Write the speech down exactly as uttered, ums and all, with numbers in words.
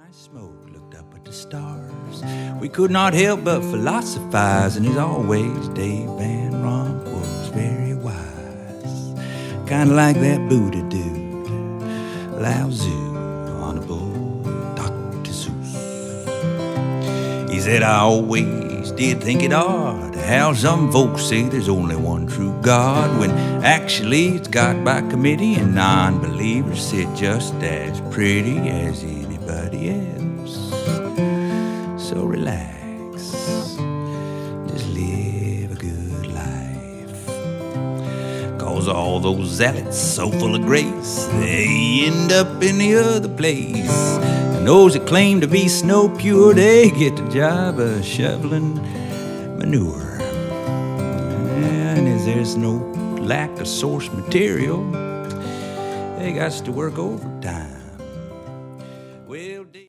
Smoke looked up at the stars. We could not help but philosophize, and as always, Dave Van Ronk was very wise. Kinda like that Buddha dude, Lao Tzu, Honorable Doctor Seuss. He said, I always did think it odd how some folks say there's only one true God, when actually it's God by committee, and non-believers sit just as pretty as anybody else. So relax, just live a good life, 'cause all those zealots so full of grace, they end up in the other place. And those that claim to be snow pure, they get the job of shoveling manure. And as there's no lack of source material, they got to work overtime